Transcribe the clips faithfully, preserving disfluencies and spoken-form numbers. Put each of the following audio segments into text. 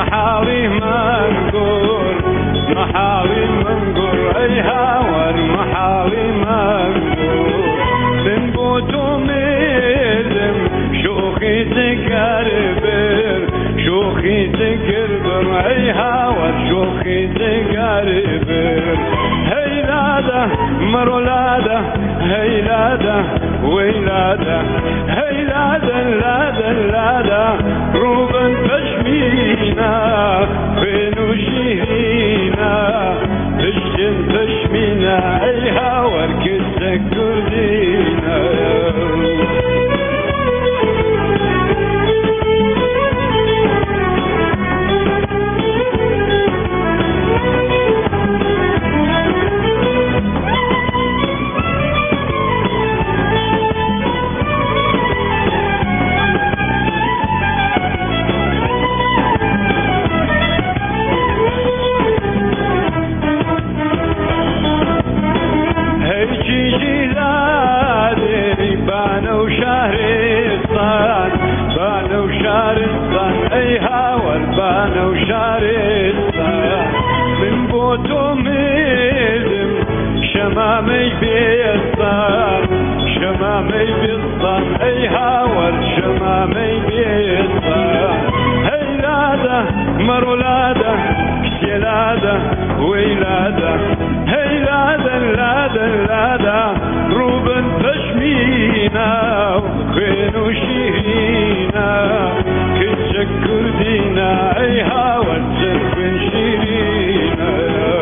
محاوي منقور محاوي منقور اي هاور محاوي منقور من بوتو ميلم شوخي تكربر شوخي تكربر اي هاور شوخي تكربر هيلاده مرولاده هيلاده ويلاده هيلاده لاده لاده روبن تشمينا فينو شيرينا تشتم تشمينا اي هاور كسك كردينا بانو شارستان اي هاور بانو شارستان من بوتو ميلم شمامي بيستان شمامي بيستان اي هاور شمامي بيستان هيلاده مرولاده كسيلاده ويلاده هيلاده لاده لاده روبن تشمينا خينو شيرينا كتشك كردينا اي هاور تسرفن شيرينا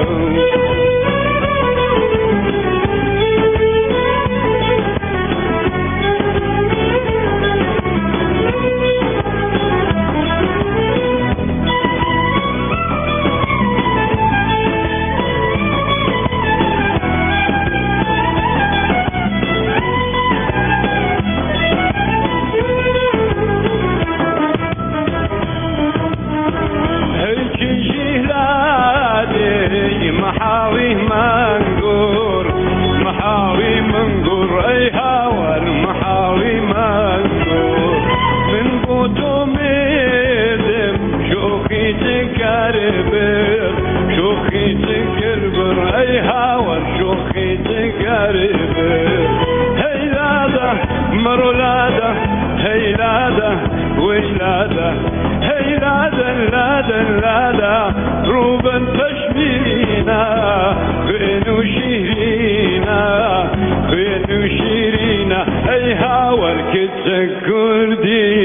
محاوي منقور محاوي منقور اي هاور محاوي منقور من بوتو ميدم شوخي تكربر شوخي تكربر اي هاور شوخي تكربر هيلاده مرولاده هيلاده ويلاده هيلاده لاده لاده روبن تشمينا خينو شيرينا خينو شيرينا اي هاور كتسك كردي